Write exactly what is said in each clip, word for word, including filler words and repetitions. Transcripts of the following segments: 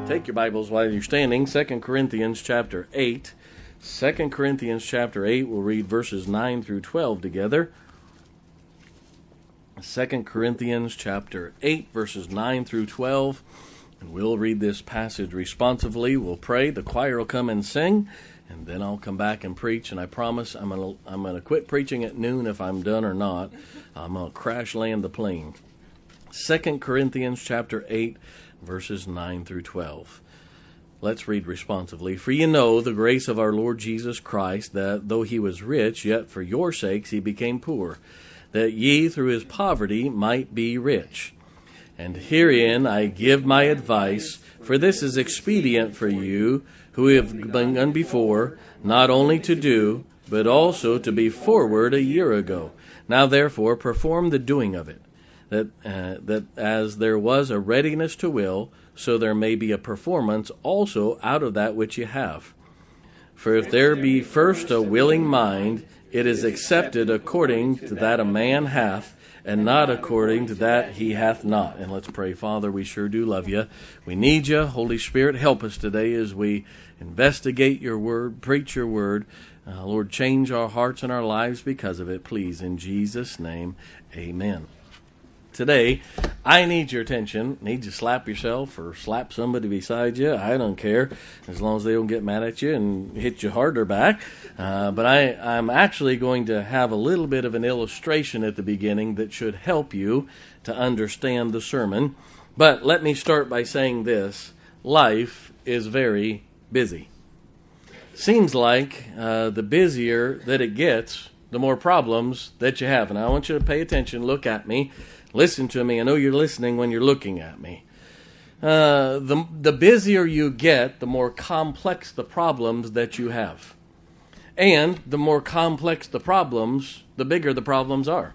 Take your Bibles while you're standing. Second Corinthians chapter eight. Second Corinthians chapter eight, we'll read verses nine through twelve together. Second Corinthians chapter eight, verses nine through twelve. And we'll read this passage responsively. We'll pray. The choir will come and sing. And then I'll come back and preach. And I promise I'm going to I'm gonna quit preaching at noon if I'm done or not. I'm going to crash land the plane. Second Corinthians chapter eight, verses nine through twelve. Let's read responsively. For ye know the grace of our Lord Jesus Christ, that though he was rich, yet for your sakes he became poor, that ye through his poverty might be rich. And herein I give my advice, for this is expedient for you, who have begun before, not only to do, but also to be forward a year ago. Now therefore perform the doing of it, that uh, that as there was a readiness to will, so there may be a performance also out of that which ye have. For if there be first a willing mind, it is accepted according to that a man hath, and not according to that he hath not. And let's pray. Father, we sure do love you. We need you. Holy Spirit, help us today as we investigate your word, preach your word. Uh, Lord, change our hearts and our lives because of it, please. In Jesus' name, amen. Today, I need your attention. Need you to slap yourself or slap somebody beside you. I don't care, as long as they don't get mad at you and hit you harder back. Uh, but I, I'm actually going to have a little bit of an illustration at the beginning that should help you to understand the sermon. But let me start by saying this. Life is very busy. Seems like uh, the busier that it gets, the more problems that you have. And I want you to pay attention, look at me. Listen to me. I know you're listening when you're looking at me. Uh, the, the busier you get, the more complex the problems that you have. And the more complex the problems, the bigger the problems are.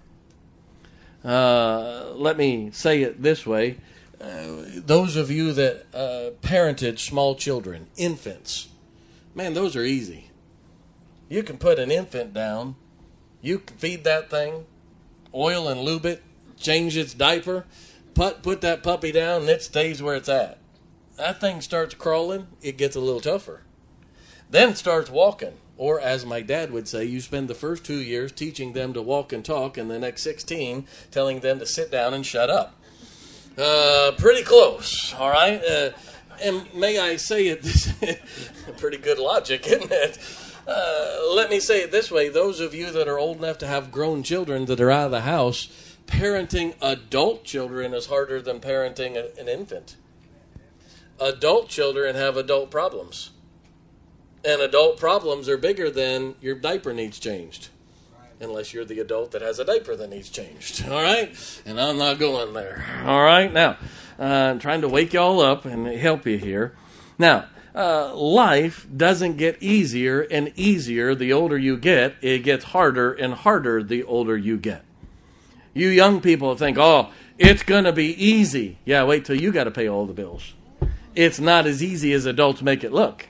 Uh, let me say it this way. Uh, those of you that uh, parented small children, infants, man, those are easy. You can put an infant down. You can feed that thing, oil and lube it, change its diaper, put put that puppy down, and it stays where it's at. That thing starts crawling, it gets a little tougher. Then it starts walking. Or as my dad would say, you spend the first two years teaching them to walk and talk, and the next sixteen telling them to sit down and shut up. Uh, pretty close, all right? Uh, and may I say it, this pretty good logic, isn't it? Uh, let me say it this way. Those of you that are old enough to have grown children that are out of the house, parenting adult children is harder than parenting a, an infant. Adult children have adult problems. And adult problems are bigger than your diaper needs changed. Unless you're the adult that has a diaper that needs changed. All right? And I'm not going there. All right? Now, uh, I'm trying to wake y'all up and help you here. Now, uh, life doesn't get easier and easier the older you get. It gets harder and harder the older you get. You young people think, oh, it's going to be easy. Yeah, wait till you got to pay all the bills. It's not as easy as adults make it look.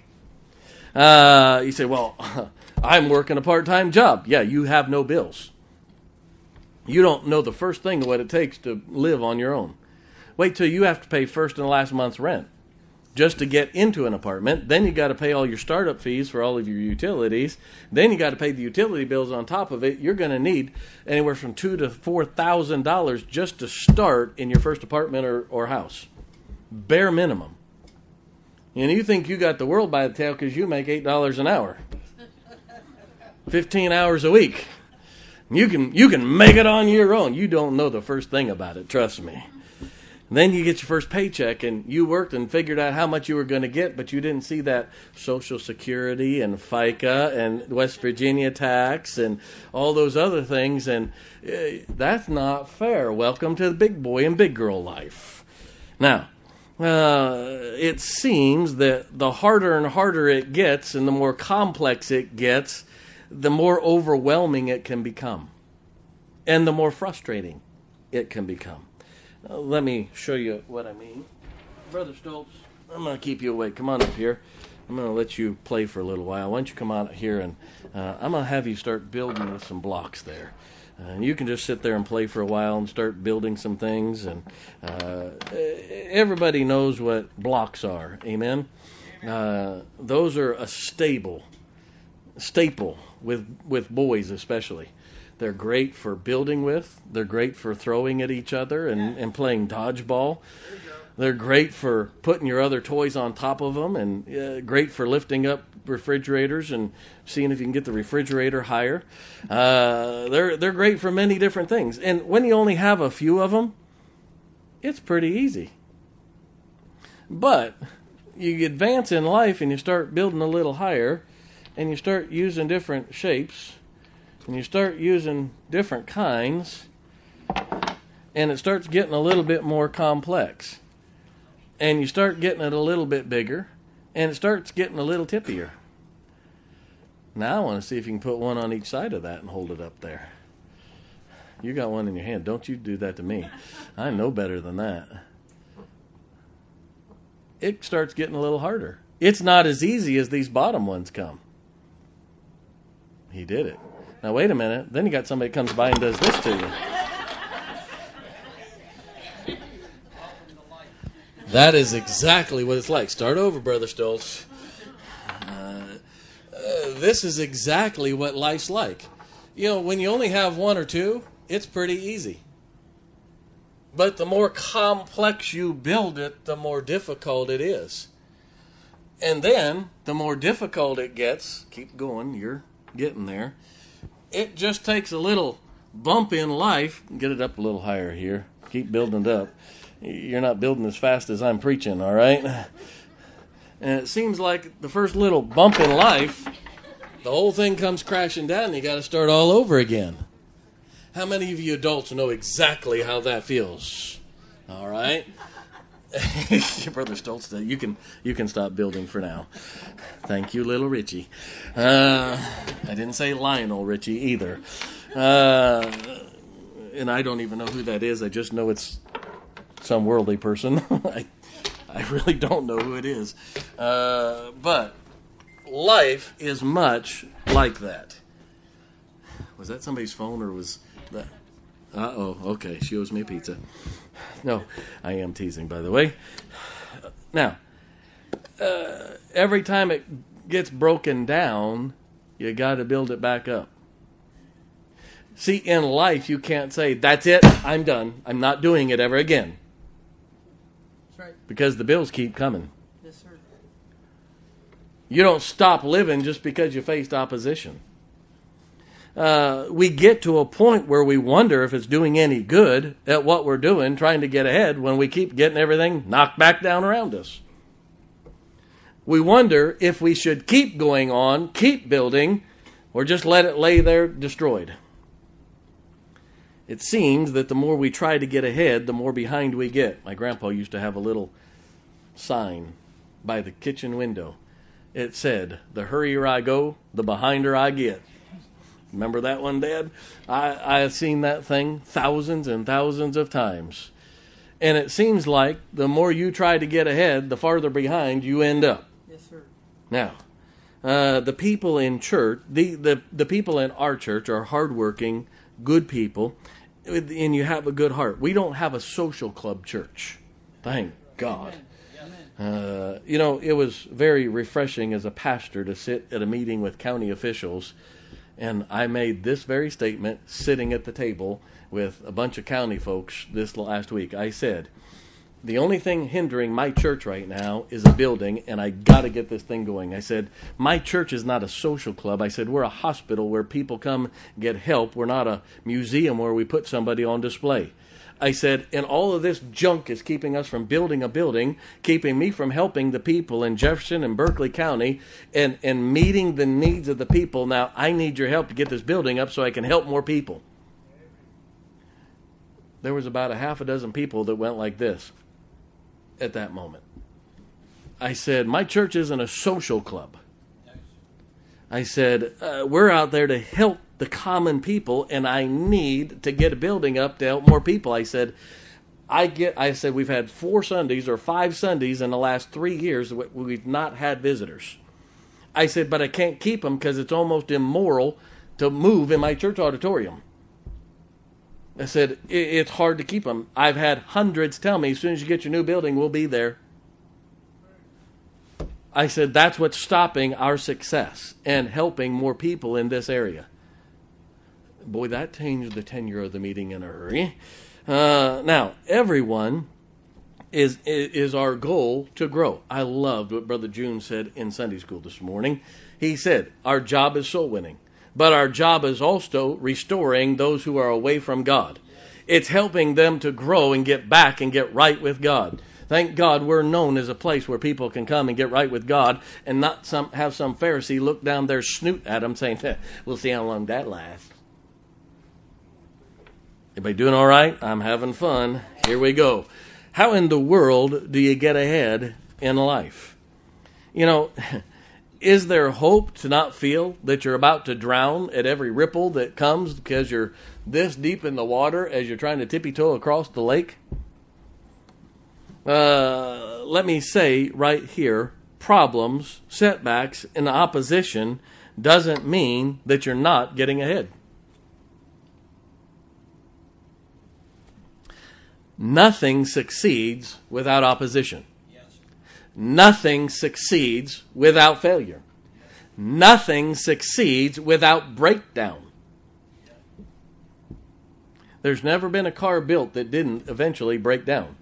Uh, you say, well, I'm working a part-time job. Yeah, you have no bills. You don't know the first thing of what it takes to live on your own. Wait till you have to pay first and last month's rent just to get into an apartment. Then you got to pay all your startup fees for all of your utilities. Then you got to pay the utility bills on top of it. You're going to need anywhere from two to four thousand dollars just to start in your first apartment or, or house, bare minimum. And you think you got the world by the tail because you make eight dollars an hour, fifteen hours a week. You can you can make it on your own. You don't know the first thing about it. Trust me. Then you get your first paycheck, and you worked and figured out how much you were going to get, but you didn't see that Social Security and FICA and West Virginia tax and all those other things, and uh, that's not fair. Welcome to the big boy and big girl life. Now, uh, it seems that the harder and harder it gets and the more complex it gets, the more overwhelming it can become, and the more frustrating it can become. Uh, let me show you what I mean. Brother Stoltz, I'm going to keep you awake. Come on up here. I'm going to let you play for a little while. Why don't you come out here, and uh, I'm going to have you start building with some blocks there. Uh, you can just sit there and play for a while and start building some things. And uh, everybody knows what blocks are. Amen? Uh, those are a stable, staple with, with boys especially. They're great for building with. They're great for throwing at each other and, and playing dodgeball. They're great for putting your other toys on top of them, and uh, great for lifting up refrigerators and seeing if you can get the refrigerator higher. Uh, they're they're great for many different things. And when you only have a few of them, it's pretty easy. But you advance in life and you start building a little higher, and you start using different shapes, and you start using different kinds, and it starts getting a little bit more complex. And you start getting it a little bit bigger, and it starts getting a little tippier. Now I want to see if you can put one on each side of that and hold it up there. You got one in your hand. Don't you do that to me. I know better than that. It starts getting a little harder. It's not as easy as these bottom ones come. He did it. Now wait a minute. Then you got somebody that comes by and does this to you. That is exactly what it's like. Start over, Brother Stoltz. Uh, uh, this is exactly what life's like. You know, when you only have one or two, it's pretty easy. But the more complex you build it, the more difficult it is. And then, the more difficult it gets, keep going, you're getting there, it just takes a little bump in life. Get it up a little higher here. Keep building it up. You're not building as fast as I'm preaching, all right? And it seems like the first little bump in life, the whole thing comes crashing down and you got to start all over again. How many of you adults know exactly how that feels? All right? Brother Stoltz, you can you can stop building for now. Thank you, little Richie. Uh, I didn't say Lionel Richie either. Uh, and I don't even know who that is. I just know it's some worldly person. I, I really don't know who it is. Uh, but life is much like that. Was that somebody's phone or was that? Uh-oh, okay, she owes me a pizza. No, I am teasing, by the way. Now, uh, every time it gets broken down, you got to build it back up. See, in life, you can't say, that's it, I'm done. I'm not doing it ever again. That's right. Because the bills keep coming. Yes, sir. You don't stop living just because you faced opposition. Uh, we get to a point where we wonder if it's doing any good at what we're doing, trying to get ahead, when we keep getting everything knocked back down around us. We wonder if we should keep going on, keep building, or just let it lay there destroyed. It seems that the more we try to get ahead, the more behind we get. My grandpa used to have a little sign by the kitchen window. It said, the hurrier I go, the behinder I get. Remember that one, Dad? I, I have seen that thing thousands and thousands of times. And it seems like the more you try to get ahead, the farther behind you end up. Yes, sir. Now, uh, the people in church, the, the, the people in our church are hardworking, good people, and you have a good heart. We don't have a social club church. Thank God. Uh, you know, it was very refreshing as a pastor to sit at a meeting with county officials. And I made this very statement sitting at the table with a bunch of county folks this last week. I said, the only thing hindering my church right now is a building, and I got to get this thing going. I said, my church is not a social club. I said, we're a hospital where people come get help. We're not a museum where we put somebody on display. I said, and all of this junk is keeping us from building a building, keeping me from helping the people in Jefferson and Berkeley County and, and meeting the needs of the people. Now, I need your help to get this building up so I can help more people. There was about a half a dozen people that went like this at that moment. I said, my church isn't a social club. I said, uh, we're out there to help the common people, and I need to get a building up to help more people. I said, I get. I said, we've had four Sundays or five Sundays in the last three years we've not had visitors. I said, but I can't keep them because it's almost immoral to move in my church auditorium. I said, it's hard to keep them. I've had hundreds tell me, as soon as you get your new building, we'll be there. I said, that's what's stopping our success and helping more people in this area. Boy, that changed the tenure of the meeting in a hurry. Uh, now, everyone is, is our goal to grow. I loved what Brother June said in Sunday school this morning. He said, our job is soul winning, but our job is also restoring those who are away from God. It's helping them to grow and get back and get right with God. Thank God we're known as a place where people can come and get right with God and not some have some Pharisee look down their snoot at them saying, we'll see how long that lasts. Everybody doing all right? I'm having fun. Here we go. How in the world do you get ahead in life? You know, is there hope to not feel that you're about to drown at every ripple that comes because you're this deep in the water as you're trying to tippy-toe across the lake? Uh, let me say right here, problems, setbacks, and opposition doesn't mean that you're not getting ahead. Nothing succeeds without opposition. Yes. Nothing succeeds without failure. Nothing succeeds without breakdown. There's never been a car built that didn't eventually break down.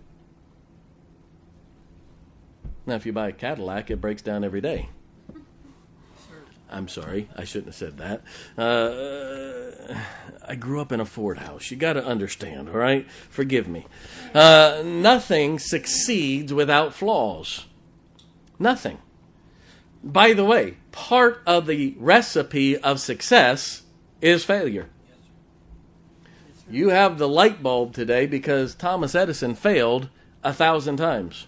Now, if you buy a Cadillac, it breaks down every day. I'm sorry, I shouldn't have said that. Uh, I grew up in a Ford house. You got to understand, all right? Forgive me. Uh, nothing succeeds without flaws. Nothing. By the way, part of the recipe of success is failure. You have the light bulb today because Thomas Edison failed a thousand times.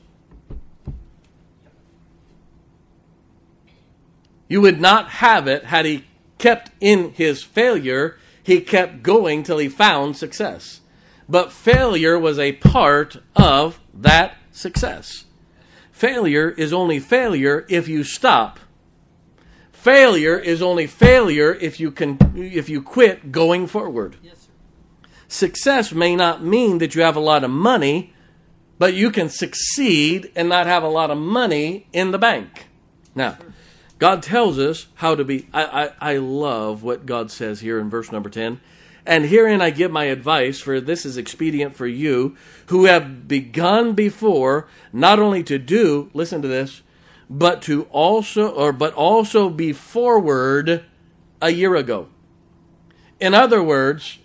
You would not have it had he kept in his failure. He kept going till he found success. But failure was a part of that success. Failure is only failure if you stop. Failure is only failure if you can, if you quit going forward. Yes, sir. Success may not mean that you have a lot of money, but you can succeed and not have a lot of money in the bank. Now, God tells us how to be. I, I, I love what God says here in verse number ten. And herein I give my advice, for this is expedient for you, who have begun before, not only to do, listen to this, but to also, or but also be forward a year ago. In other words,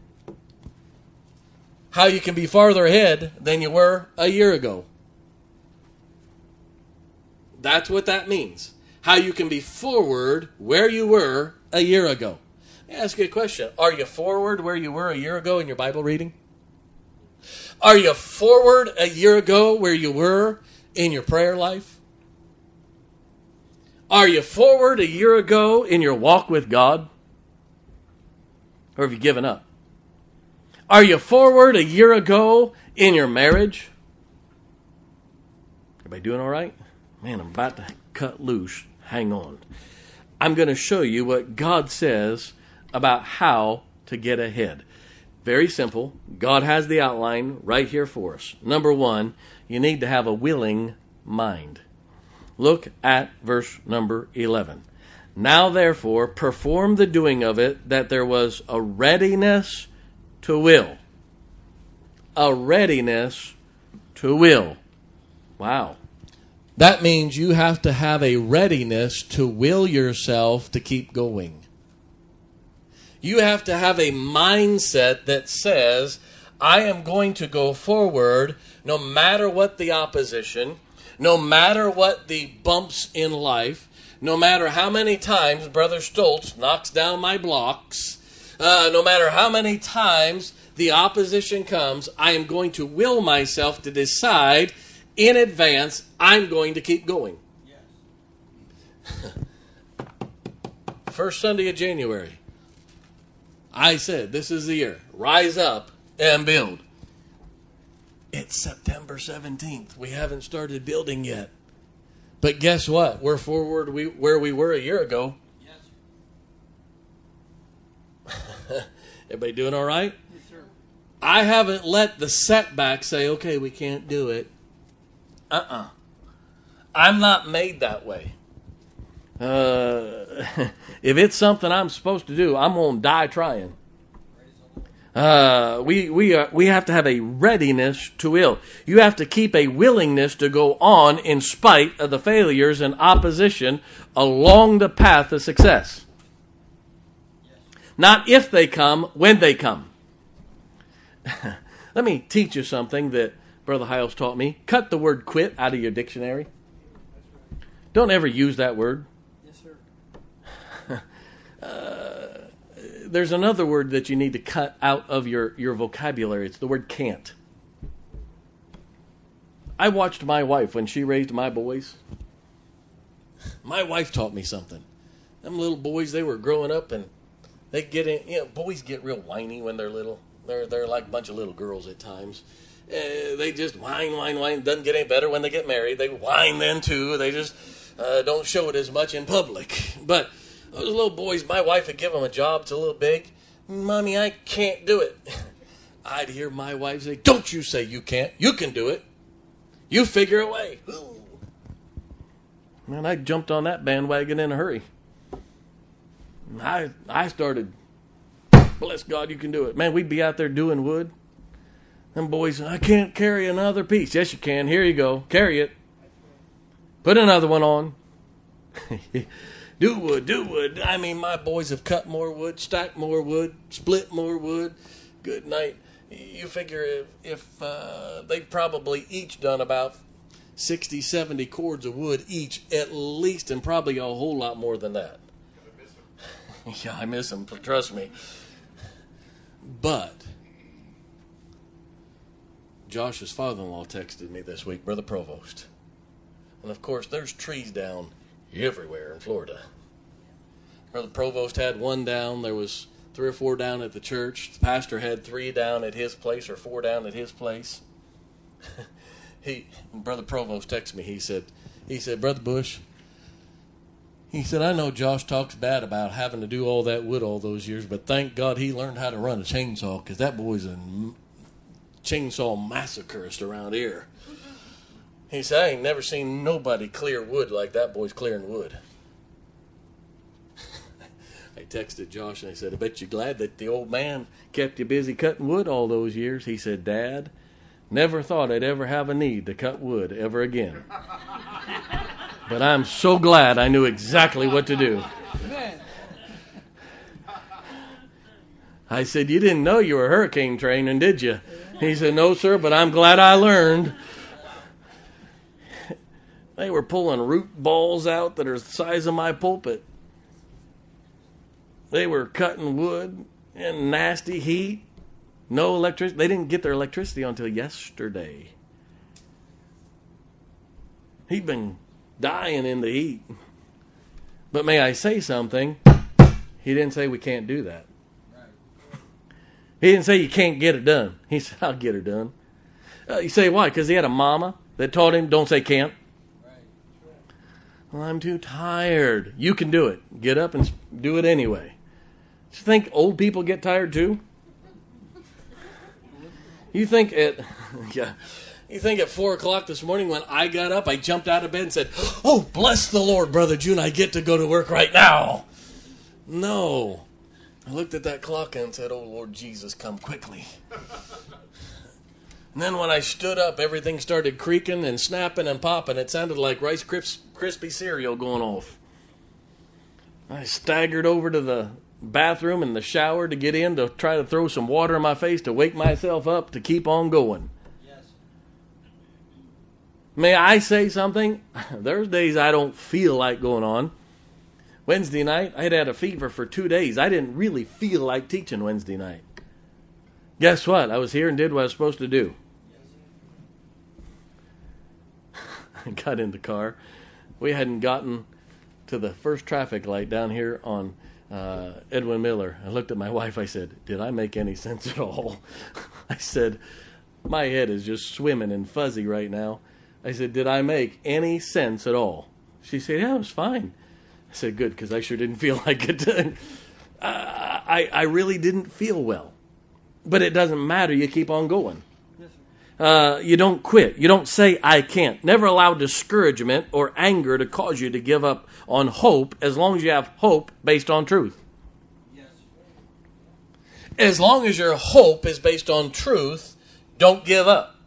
how you can be farther ahead than you were a year ago. That's what that means. How you can be forward where you were a year ago. Let me ask you a question. Are you forward where you were a year ago in your Bible reading? Are you forward a year ago where you were in your prayer life? Are you forward a year ago in your walk with God? Or have you given up? Are you forward a year ago in your marriage? Everybody doing all right? Man, I'm about to cut loose. Hang on. I'm going to show you what God says about how to get ahead. Very simple. God has the outline right here for us. Number one, you need to have a willing mind. Look at verse number eleven. Now therefore, perform the doing of it, that there was a readiness to will. A readiness to will. Wow. That means you have to have a readiness to will yourself to keep going. You have to have a mindset that says, I am going to go forward no matter what the opposition, no matter what the bumps in life, no matter how many times Brother Stoltz knocks down my blocks, uh, no matter how many times the opposition comes, I am going to will myself to decide in advance, I'm going to keep going. Yes. First Sunday of January, I said, this is the year. Rise up and build. It's September seventeenth. We haven't started building yet. But guess what? We're forward we, where we were a year ago. Yes. Everybody doing all right? Yes, sir. I haven't let the setback say, okay, we can't do it. Uh-uh. I'm not made that way. Uh, if it's something I'm supposed to do, I'm going to die trying. Uh, we we are, we have to have a readiness to will. You have to keep a willingness to go on in spite of the failures and opposition along the path of success. Not if they come, when they come. Let me teach you something that Brother Hiles taught me. Cut the word quit out of your dictionary. Don't ever use that word. Yes, sir. uh, there's another word that you need to cut out of your, your vocabulary. It's the word can't. I watched my wife when she raised my boys. My wife taught me something. Them little boys, they were growing up and they get in, you know, boys get real whiny when they're little. They're they're like a bunch of little girls at times. Uh, they just whine, whine, whine. Doesn't get any better when they get married. They whine then too. They just uh, don't show it as much in public. But those little boys, my wife would give them a job. It's a little big. Mommy, I can't do it. I'd hear my wife say, don't you say you can't. You can do it. You figure a way. Ooh. Man, I jumped on that bandwagon in a hurry. I I started, bless God, you can do it. Man, we'd be out there doing wood. Them boys, I can't carry another piece. Yes, you can. Here you go. Carry it. Put another one on. Do wood, do wood. I mean, my boys have cut more wood, stacked more wood, split more wood. Good night. You figure if, if uh, they've probably each done about sixty, seventy cords of wood each, at least, and probably a whole lot more than that. Yeah, I miss them, trust me. But Josh's father-in-law texted me this week, Brother Provost. And of course, there's trees down everywhere in Florida. Brother Provost had one down. There was three or four down at the church. The pastor had three down at his place or four down at his place. he, Brother Provost texted me. He said, he said, Brother Bush, he said, I know Josh talks bad about having to do all that wood all those years, but thank God he learned how to run a chainsaw, because that boy's a chainsaw massacreist around here. He said, I ain't never seen nobody clear wood like that boy's clearing wood. I texted Josh and I said, I bet you're glad that the old man kept you busy cutting wood all those years. He said, Dad, never thought I'd ever have a need to cut wood ever again. But I'm so glad I knew exactly what to do. I said, you didn't know you were hurricane training, did you? He said, no, sir, but I'm glad I learned. They were pulling root balls out that are the size of my pulpit. They were cutting wood in nasty heat. No electricity. They didn't get their electricity until yesterday. He'd been dying in the heat. But may I say something? He didn't say we can't do that. Right. He didn't say you can't get it done. He said, I'll get her done. Uh, you say why? Because he had a mama that taught him, don't say can't. Right. Well, I'm too tired. You can do it. Get up and do it anyway. You think old people get tired too? You think at yeah, you think at four o'clock this morning when I got up, I jumped out of bed and said, "Oh, bless the Lord, Brother June, I get to go to work right now." No, I looked at that clock and said, "Oh Lord Jesus, come quickly." And then when I stood up, everything started creaking and snapping and popping. It sounded like Rice Krispie cereal going off. I staggered over to the bathroom and the shower to get in to try to throw some water in my face to wake myself up to keep on going. Yes. May I say something? There's days I don't feel like going on. Wednesday night, I had had a fever for two days. I didn't really feel like teaching Wednesday night. Guess what? I was here and did what I was supposed to do. I got in the car. We hadn't gotten to the first traffic light down here on Uh, Edwin Miller. I looked at my wife. I said, did I make any sense at all? I said, my head is just swimming and fuzzy right now. I said, did I make any sense at all? She said, yeah, it was fine. I said, good, because I sure didn't feel like it. uh, I, I really didn't feel well. but it doesn't matter. You keep on going. Yes, sir. Uh, you don't quit. You don't say, I can't. Never allow discouragement or anger to cause you to give up on hope, as long as you have hope based on truth. Yes. As long as your hope is based on truth, don't give up.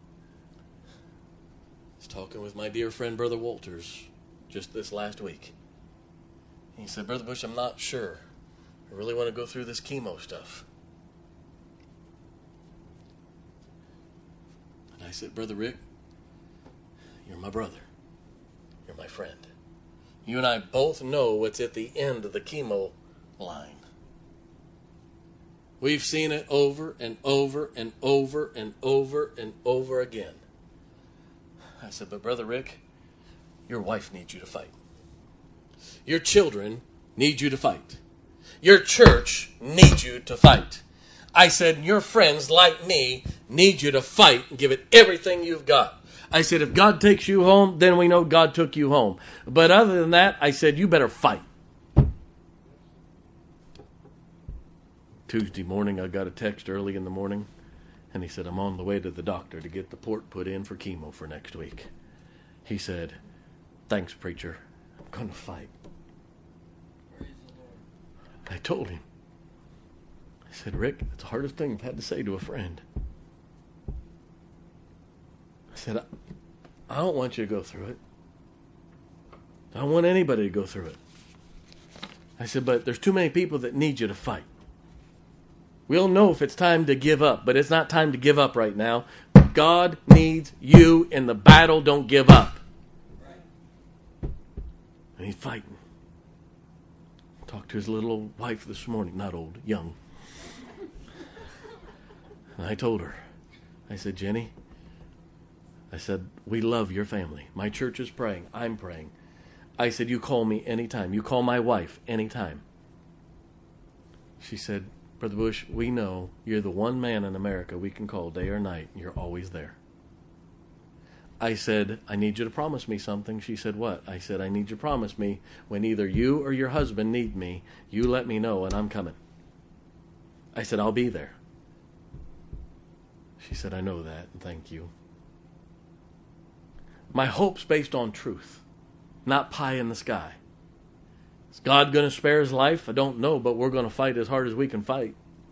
I was talking with my dear friend, Brother Walters, just this last week. He said, Brother Bush, I'm not sure. I really want to go through this chemo stuff. And I said, Brother Rick, you're my brother. You're my friend. You and I both know what's at the end of the chemo line. We've seen it over and over and over and over and over again. I said, but Brother Rick, your wife needs you to fight. Your children need you to fight. Your church needs you to fight. I said, your friends like me need you to fight and give it everything you've got. I said, if God takes you home, then we know God took you home. But other than that, I said, you better fight. Tuesday morning, I got a text early in the morning, and he said, I'm on the way to the doctor to get the port put in for chemo for next week. He said, thanks, preacher. I'm going to fight. Praise the Lord. I told him. I said, Rick, it's the hardest thing I've had to say to a friend. I said, I, I don't want you to go through it. I don't want anybody to go through it. I said, but there's too many people that need you to fight. We'll know if it's time to give up, but it's not time to give up right now. God needs you in the battle. Don't give up. Right. And he's fighting. Talked to his little old wife this morning. Not old, young. And I told her, I said, Jenny, I said, we love your family. My church is praying. I'm praying. I said, you call me anytime. You call my wife anytime. She said, Brother Bush, we know you're the one man in America we can call day or night. You're always there. I said, I need you to promise me something. She said, what? I said, I need you to promise me when either you or your husband need me, you let me know and I'm coming. I said, I'll be there. She said, I know that, and thank you. My hope's based on truth, not pie in the sky. Is God going to spare his life? I don't know, but we're going to fight as hard as we can fight.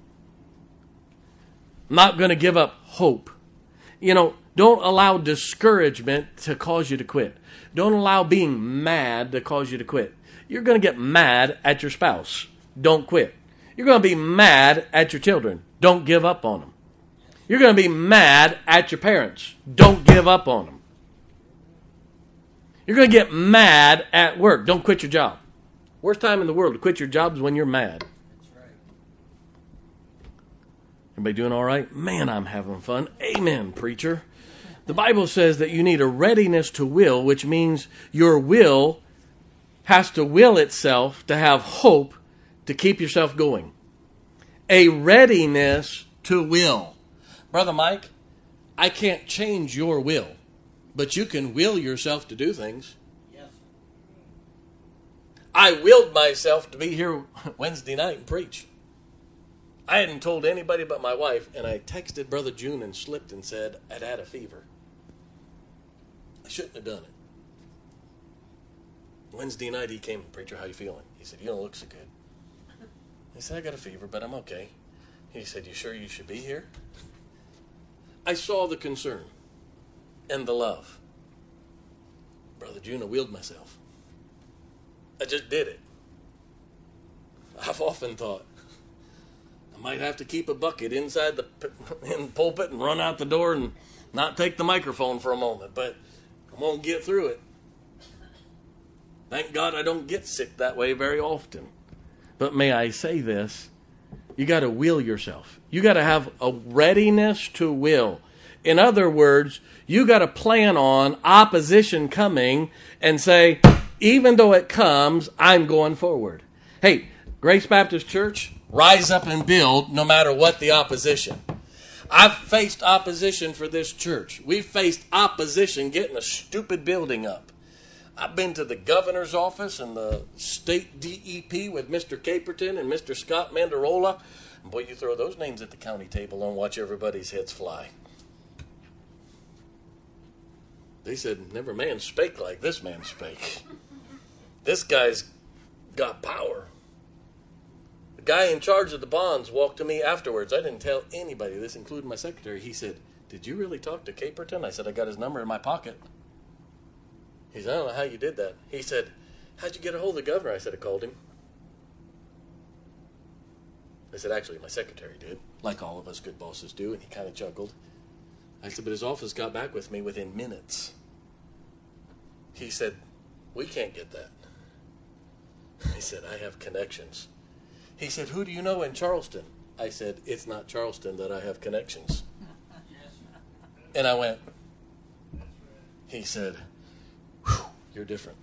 I'm not going to give up hope. You know, don't allow discouragement to cause you to quit. Don't allow being mad to cause you to quit. You're going to get mad at your spouse. Don't quit. You're going to be mad at your children. Don't give up on them. You're going to be mad at your parents. Don't give up on them. You're going to get mad at work. Don't quit your job. Worst time in the world to quit your job is when you're mad. That's right. Everybody doing all right? Man, I'm having fun. Amen, preacher. The Bible says that you need a readiness to will, which means your will has to will itself to have hope to keep yourself going. A readiness to will. Brother Mike, I can't change your will, but you can will yourself to do things. Yes. I willed myself to be here Wednesday night and preach. I hadn't told anybody but my wife, and I texted Brother June and slipped and said I'd had a fever. I shouldn't have done it. Wednesday night he came, preacher, how you feeling? He said, you don't look so good. I said, I got a fever, but I'm okay. He said, you sure you should be here? I saw the concern and the love. Brother June, I willed myself. I just did it. I've often thought, I might have to keep a bucket inside the in the pulpit and run out the door and not take the microphone for a moment, but I'm going to get through it. Thank God I don't get sick that way very often. But may I say this, you got to will yourself. You got to have a readiness to will. In other words, you got to plan on opposition coming and say, even though it comes, I'm going forward. Hey, Grace Baptist Church, rise up and build no matter what the opposition. I've faced opposition for this church. We've faced opposition getting a stupid building up. I've been to the governor's office and the state D E P with Mister Caperton and Mister Scott Mandarola. Boy, you throw those names at the county table and watch everybody's heads fly. They said, never man spake like this man spake. This guy's got power. The guy in charge of the bonds walked to me afterwards. I didn't tell anybody this, including my secretary. He said, did you really talk to Caperton? I said, I got his number in my pocket. He said, I don't know how you did that. He said, how'd you get a hold of the governor? I said, I called him. I said, actually, my secretary did, like all of us good bosses do, and he kind of chuckled. I said, but his office got back with me within minutes. He said, we can't get that. I said, I have connections. He said, who do you know in Charleston? I said, it's not Charleston that I have connections. And I went, he said, you're different.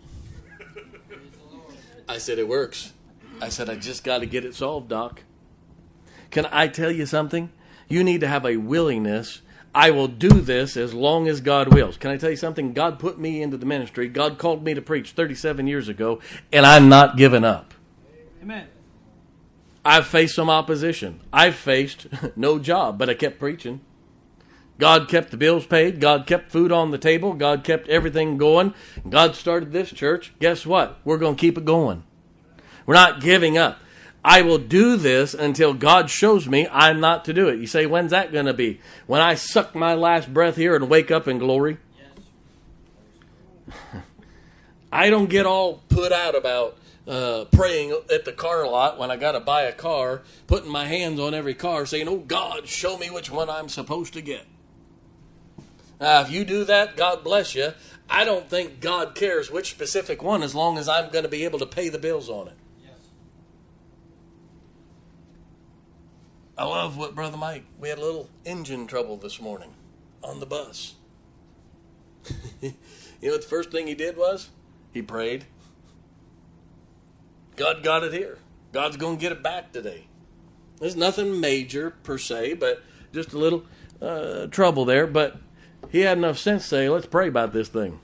I said, it works. I said, I just got to get it solved, Doc. Can I tell you something? You need to have a willingness. I will do this as long as God wills. Can I tell you something? God put me into the ministry. God called me to preach thirty-seven years ago, and I'm not giving up. Amen. I've faced some opposition. I've faced no job, but I kept preaching. God kept the bills paid. God kept food on the table. God kept everything going. God started this church. Guess what? We're going to keep it going. We're not giving up. I will do this until God shows me I'm not to do it. You say, when's that going to be? When I suck my last breath here and wake up in glory? Yes. I don't get all put out about uh, praying at the car lot when I got to buy a car, putting my hands on every car, saying, oh, God, show me which one I'm supposed to get. Now, if you do that, God bless you. I don't think God cares which specific one as long as I'm going to be able to pay the bills on it. I love what Brother Mike, we had a little engine trouble this morning on the bus. You know what the first thing he did was? He prayed. God got it here. God's going to get it back today. There's nothing major per se, but just a little uh, trouble there. But he had enough sense to say, let's pray about this thing.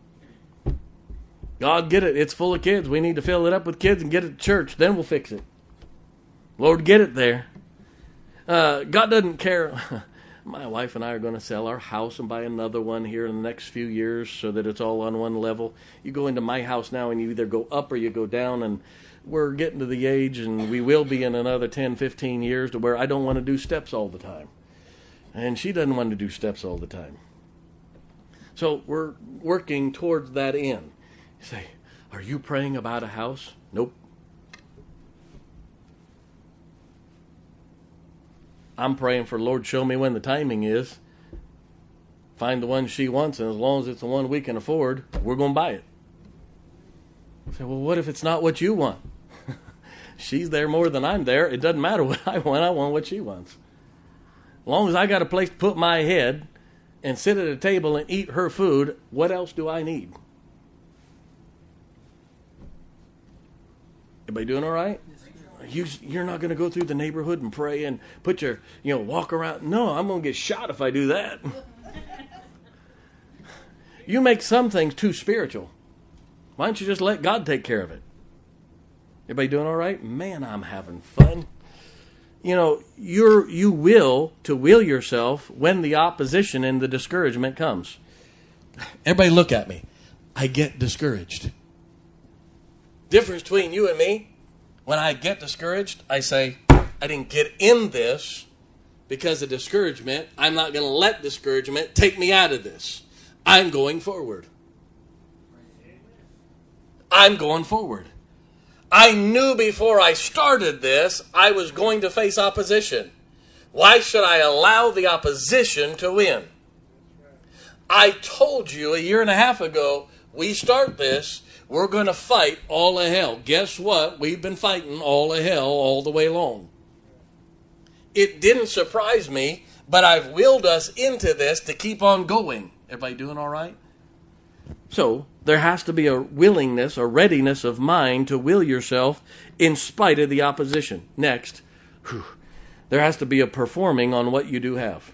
God, get it. It's full of kids. We need to fill it up with kids and get it to church. Then we'll fix it. Lord, get it there. Uh, God doesn't care. My wife and I are going to sell our house and buy another one here in the next few years so that it's all on one level. You go into my house now and you either go up or you go down, and we're getting to the age, and we will be in another ten, fifteen years, to where I don't want to do steps all the time. And she doesn't want to do steps all the time. So we're working towards that end. You say, are you praying about a house? Nope. I'm praying for, Lord, show me when the timing is. Find the one she wants, and as long as it's the one we can afford, we're going to buy it. I say, well, what if it's not what you want? She's there more than I'm there. It doesn't matter what I want. I want what she wants. As long as I got a place to put my head and sit at a table and eat her food, what else do I need? Everybody doing all right? You, you're not going to go through the neighborhood and pray and put your, you know, walk around. No, I'm going to get shot if I do that. You make some things too spiritual. Why don't you just let God take care of it? Everybody doing all right? Man, I'm having fun. You know, you're, you will to will yourself when the opposition and the discouragement comes. Everybody look at me. I get discouraged. Difference between you and me, when I get discouraged, I say, I didn't get in this because of discouragement. I'm not going to let discouragement take me out of this. I'm going forward. I'm going forward. I knew before I started this, I was going to face opposition. Why should I allow the opposition to win? I told you a year and a half ago, we start this, we're going to fight all of hell. Guess what? We've been fighting all of hell all the way long. It didn't surprise me, but I've willed us into this to keep on going. Everybody doing all right? So, there has to be a willingness, a readiness of mind to will yourself in spite of the opposition. Next, whew, there has to be a performing on what you do have.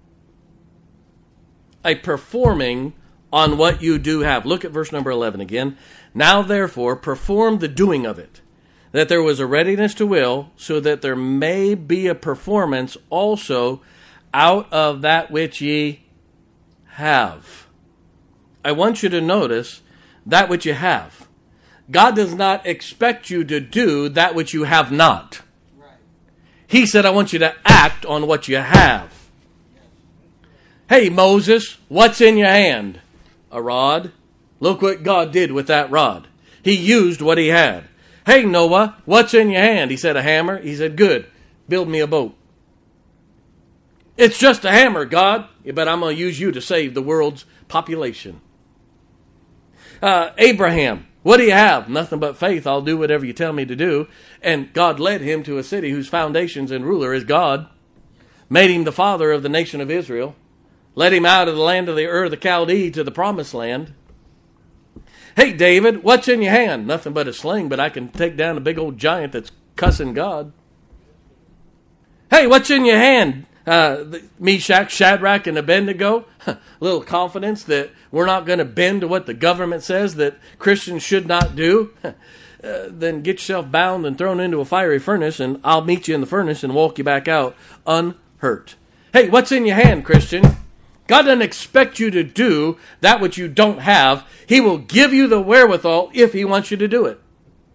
A performing on what you do have. Look at verse number eleven again. Now, therefore, perform the doing of it, that there was a readiness to will, so that there may be a performance also out of that which ye have. I want you to notice that which you have. God does not expect you to do that which you have not. Right. He said, I want you to act on what you have. Hey, Moses, what's in your hand? A rod. Look what God did with that rod. He used what he had. Hey, Noah, what's in your hand? He said, a hammer. He said, good. Build me a boat. It's just a hammer, God. But I'm going to use you to save the world's population. Uh, Abraham, what do you have? Nothing but faith. I'll do whatever you tell me to do. And God led him to a city whose foundations and ruler is God. Made him the father of the nation of Israel. Led him out of the land of the Ur of the Chaldee to the promised land. Hey, David, what's in your hand? Nothing but a sling, but I can take down a big old giant that's cussing God. Hey, what's in your hand? Uh, Meshach, Shadrach, and Abednego. A little confidence that we're not going to bend to what the government says that Christians should not do. Uh, then get yourself bound and thrown into a fiery furnace, and I'll meet you in the furnace and walk you back out unhurt. Hey, what's in your hand, Christian? God doesn't expect you to do that which you don't have. He will give you the wherewithal if he wants you to do it.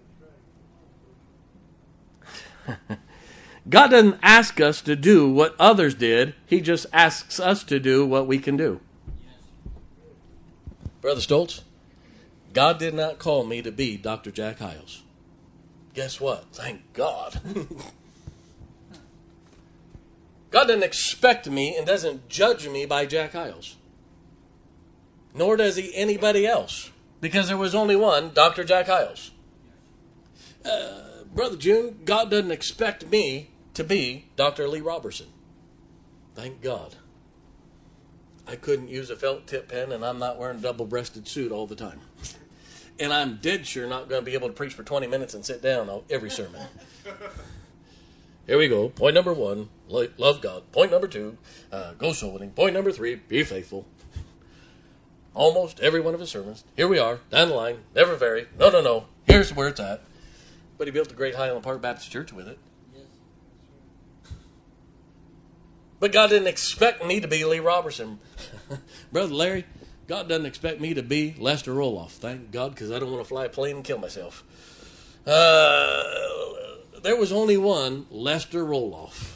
God doesn't ask us to do what others did. He just asks us to do what we can do. Brother Stoltz, God did not call me to be Doctor Jack Hyles. Guess what? Thank God. God doesn't expect me and doesn't judge me by Jack Hyles. Nor does he anybody else. Because there was only one, Doctor Jack Hyles. Uh, Brother June, God doesn't expect me to be Doctor Lee Robertson. Thank God. I couldn't use a felt tip pen, and I'm not wearing a double-breasted suit all the time. And I'm dead sure not going to be able to preach for twenty minutes and sit down on every sermon. Here we go. Point number one, love God. Point number two, uh, go soul winning. Point number three, be faithful. Almost every one of his sermons. Here we are, down the line, never vary. No, no, no. Here's where it's at. But he built the great Highland Park Baptist Church with it. Yes. But God didn't expect me to be Lee Robertson. Brother Larry, God doesn't expect me to be Lester Roloff. Thank God, because I don't want to fly a plane and kill myself. Uh... There was only one Lester Roloff.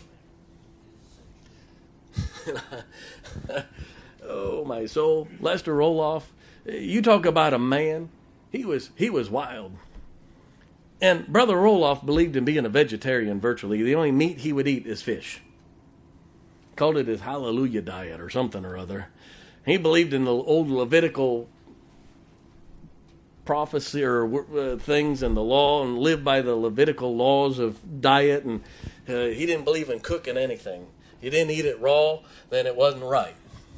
Oh, my soul. Lester Roloff. You talk about a man. He was he was wild. And Brother Roloff believed in being a vegetarian virtually. The only meat he would eat is fish. Called it his hallelujah diet or something or other. He believed in the old Levitical prophecy or uh, things and the law and lived by the Levitical laws of diet, and uh, he didn't believe in cooking anything. He didn't eat it raw, then it wasn't right.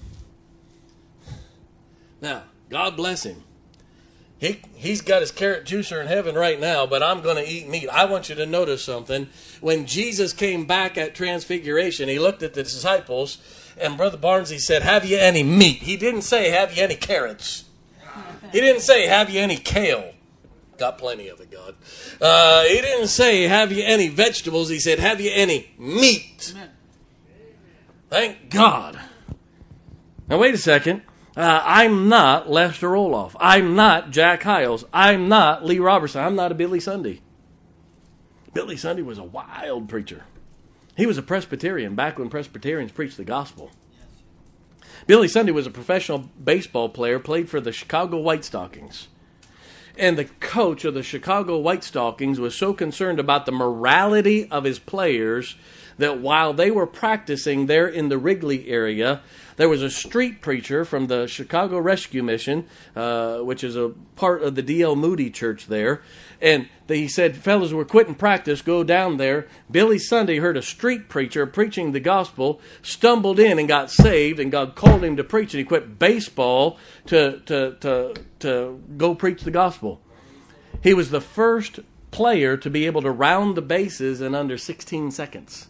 Now, God bless him. He, he's got his carrot juicer in heaven right now, but I'm going to eat meat. I want you to notice something. When Jesus came back at Transfiguration, he looked at the disciples, and Brother Barnes, he said, have you any meat? He didn't say, have you any carrots? He didn't say, have you any kale? Got plenty of it, God. Uh, he didn't say, have you any vegetables? He said, have you any meat? Amen. Thank God. Now, wait a second. Uh, I'm not Lester Roloff. I'm not Jack Hyles. I'm not Lee Robertson. I'm not a Billy Sunday. Billy Sunday was a wild preacher. He was a Presbyterian back when Presbyterians preached the gospel. Billy Sunday was a professional baseball player, played for the Chicago White Stockings. And the coach of the Chicago White Stockings was so concerned about the morality of his players that while they were practicing there in the Wrigley area, there was a street preacher from the Chicago Rescue Mission, uh, which is a part of the D L Moody Church there. And he said, fellas, we're quitting practice, go down there. Billy Sunday heard a street preacher preaching the gospel, stumbled in and got saved, and God called him to preach, and he quit baseball to, to, to, to go preach the gospel. He was the first player to be able to round the bases in under sixteen seconds.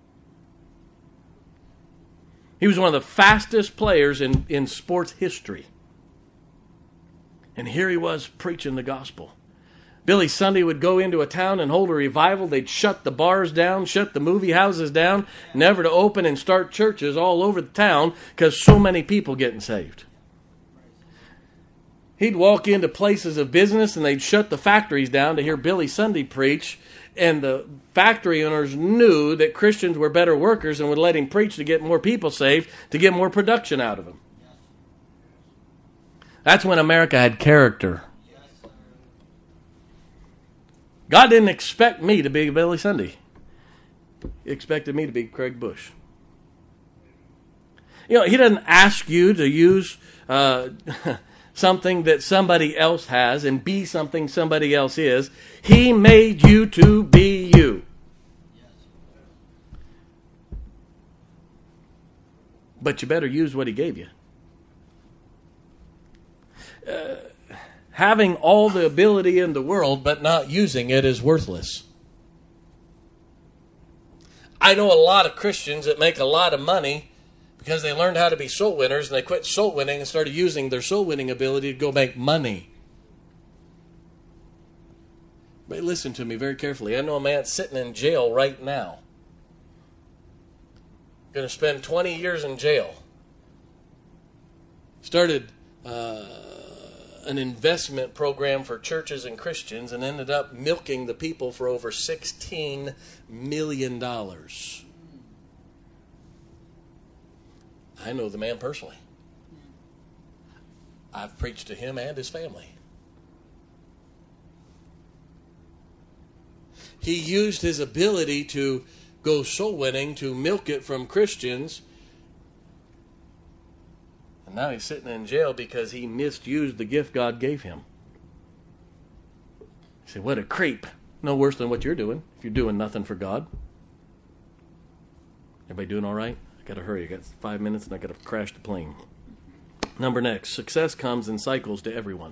He was one of the fastest players in, in sports history. And here he was preaching the gospel. Billy Sunday would go into a town and hold a revival. They'd shut the bars down, shut the movie houses down, never to open and start churches all over the town because so many people getting saved. He'd walk into places of business and they'd shut the factories down to hear Billy Sunday preach. And the factory owners knew that Christians were better workers and would let him preach to get more people saved, to get more production out of them. That's when America had character. God didn't expect me to be Billy Sunday. He expected me to be Craig Bush. You know, he doesn't ask you to use uh, something that somebody else has and be something somebody else is. He made you to be you. But you better use what he gave you. Uh, having all the ability in the world but not using it is worthless. I know a lot of Christians that make a lot of money because they learned how to be soul winners and they quit soul winning and started using their soul winning ability to go make money. But listen to me very carefully. I know a man sitting in jail right now. Going to spend twenty years in jail. Started uh, an investment program for churches and Christians and ended up milking the people for over sixteen million dollars. I know the man personally. I've preached to him and his family. He used his ability to go soul winning to milk it from Christians. And now he's sitting in jail because he misused the gift God gave him. You say, what a creep. No worse than what you're doing if you're doing nothing for God. Everybody doing all right? I got to hurry. I got five minutes and I got to crash the plane. Number next, success comes in cycles to everyone.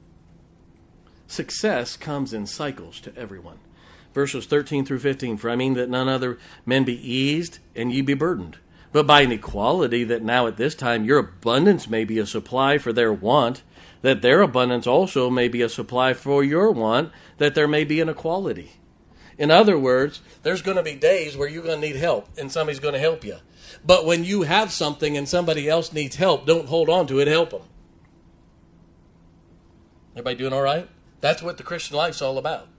Success comes in cycles to everyone. Verses thirteen through fifteen, for I mean that none other men be eased, and ye be burdened. But by an equality that now at this time your abundance may be a supply for their want, that their abundance also may be a supply for your want, that there may be an equality. In other words, there's going to be days where you're going to need help, and somebody's going to help you. But when you have something and somebody else needs help, don't hold on to it, help them. Everybody doing all right? That's what the Christian life's all about.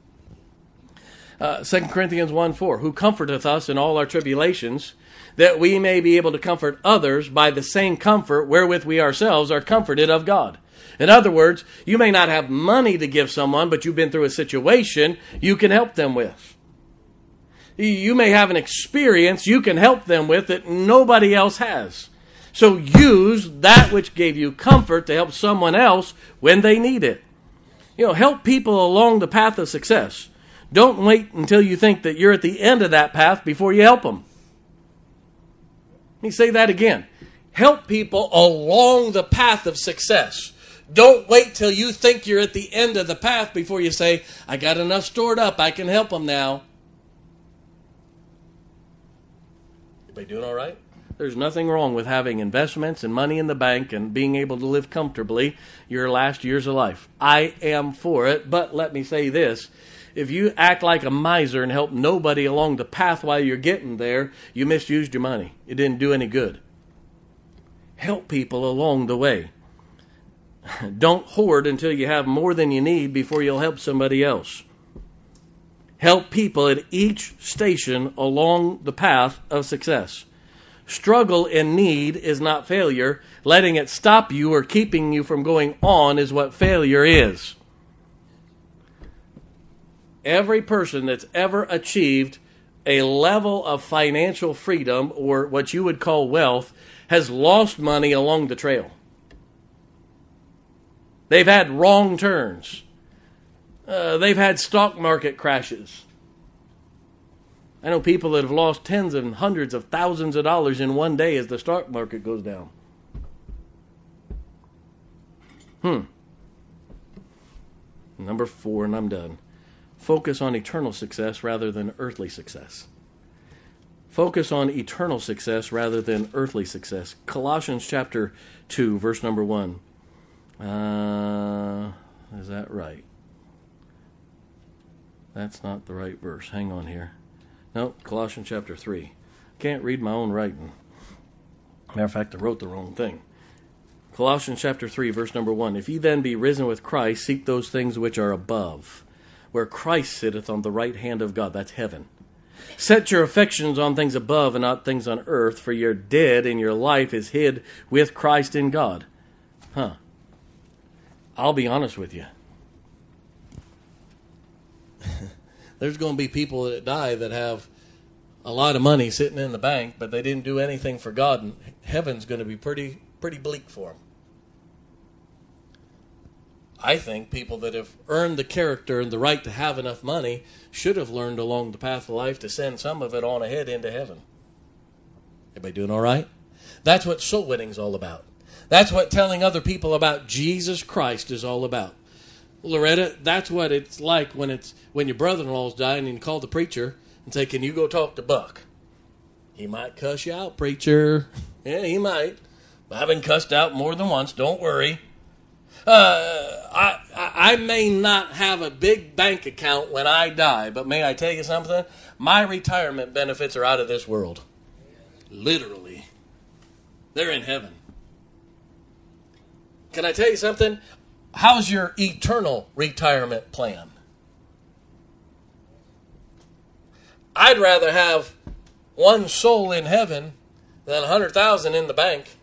Uh, Second Corinthians one four, who comforteth us in all our tribulations, that we may be able to comfort others by the same comfort wherewith we ourselves are comforted of God. In other words, you may not have money to give someone, but you've been through a situation you can help them with. You may have an experience you can help them with that nobody else has. So use that which gave you comfort to help someone else when they need it. You know, help people along the path of success. Don't wait until you think that you're at the end of that path before you help them. Let me say that again. Help people along the path of success. Don't wait till you think you're at the end of the path before you say, I got enough stored up, I can help them now. Everybody doing all right? There's nothing wrong with having investments and money in the bank and being able to live comfortably your last years of life. I am for it, but let me say this. If you act like a miser and help nobody along the path while you're getting there, you misused your money. It didn't do any good. Help people along the way. Don't hoard until you have more than you need before you'll help somebody else. Help people at each station along the path of success. Struggle and need is not failure. Letting it stop you or keeping you from going on is what failure is. Every person that's ever achieved a level of financial freedom or what you would call wealth has lost money along the trail. They've had wrong turns. Uh, they've had stock market crashes. I know people that have lost tens and hundreds of thousands of dollars in one day as the stock market goes down. Hmm. Number four, and I'm done. Focus on eternal success rather than earthly success. Focus on eternal success rather than earthly success. Colossians chapter two, verse number one. Uh, is that right? That's not the right verse. Hang on here. No, Colossians chapter three. Can't read my own writing. Matter of fact, I wrote the wrong thing. Colossians chapter three, verse number one. If ye then be risen with Christ, seek those things which are above, where Christ sitteth on the right hand of God. That's heaven. Set your affections on things above and not things on earth, for you're dead and your life is hid with Christ in God. Huh. I'll be honest with you. There's going to be people that die that have a lot of money sitting in the bank, but they didn't do anything for God, and heaven's going to be pretty pretty bleak for them. I think people that have earned the character and the right to have enough money should have learned along the path of life to send some of it on ahead into heaven. Everybody doing all right? That's what soul winning is all about. That's what telling other people about Jesus Christ is all about. Loretta, that's what it's like when it's when your brother-in-law's dying and you call the preacher and say, can you go talk to Buck? He might cuss you out, preacher. Yeah, he might. I've been cussed out more than once. Don't worry. Uh, I, I I may not have a big bank account when I die, but may I tell you something? My retirement benefits are out of this world. Literally. They're in heaven. Can I tell you something? How's your eternal retirement plan? I'd rather have one soul in heaven than one hundred thousand in the bank.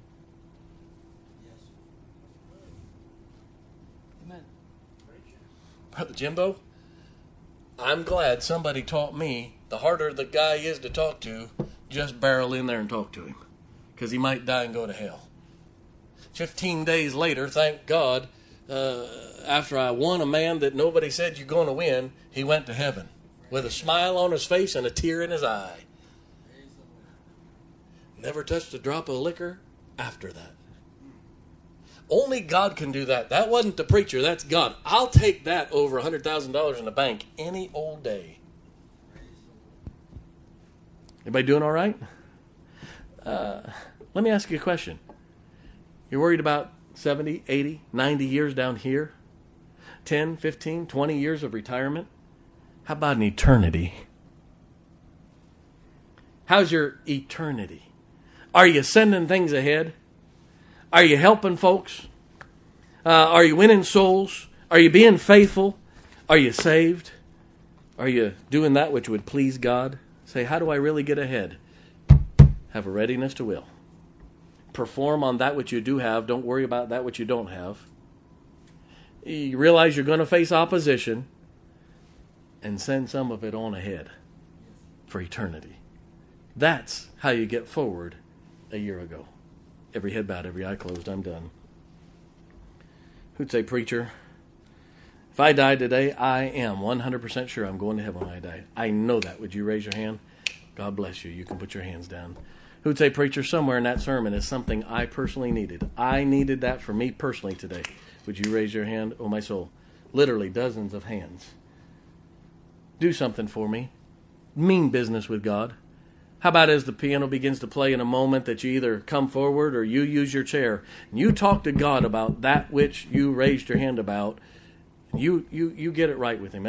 Brother Jimbo, I'm glad somebody taught me the harder the guy is to talk to, just barrel in there and talk to him. Because he might die and go to hell. Fifteen days later, thank God, uh, after I won a man that nobody said you're going to win, he went to heaven with a smile on his face and a tear in his eye. Never touched a drop of liquor after that. Only God can do that. That wasn't the preacher. That's God. I'll take that over one hundred thousand dollars in the bank any old day. Everybody doing all right? Uh, let me ask you a question. You're worried about seventy, eighty, ninety years down here? ten, fifteen, twenty years of retirement? How about an eternity? How's your eternity? Are you sending things ahead? Are you helping folks? Uh, are you winning souls? Are you being faithful? Are you saved? Are you doing that which would please God? Say, how do I really get ahead? Have a readiness to will. Perform on that which you do have. Don't worry about that which you don't have. You realize you're going to face opposition, and send some of it on ahead for eternity. That's how you get forward a year ago. Every head bowed, every eye closed. I'm done. Who'd say, preacher, if I died today, I am one hundred percent sure I'm going to heaven when I die. I know that. Would you raise your hand? God bless you. You can put your hands down. Who'd say, preacher, somewhere in that sermon is something I personally needed. I needed that for me personally today. Would you raise your hand? Oh, my soul. Literally dozens of hands. Do something for me. Mean business with God. How about as the piano begins to play in a moment that you either come forward or you use your chair and you talk to God about that which you raised your hand about. And you, you, you get it right with Him.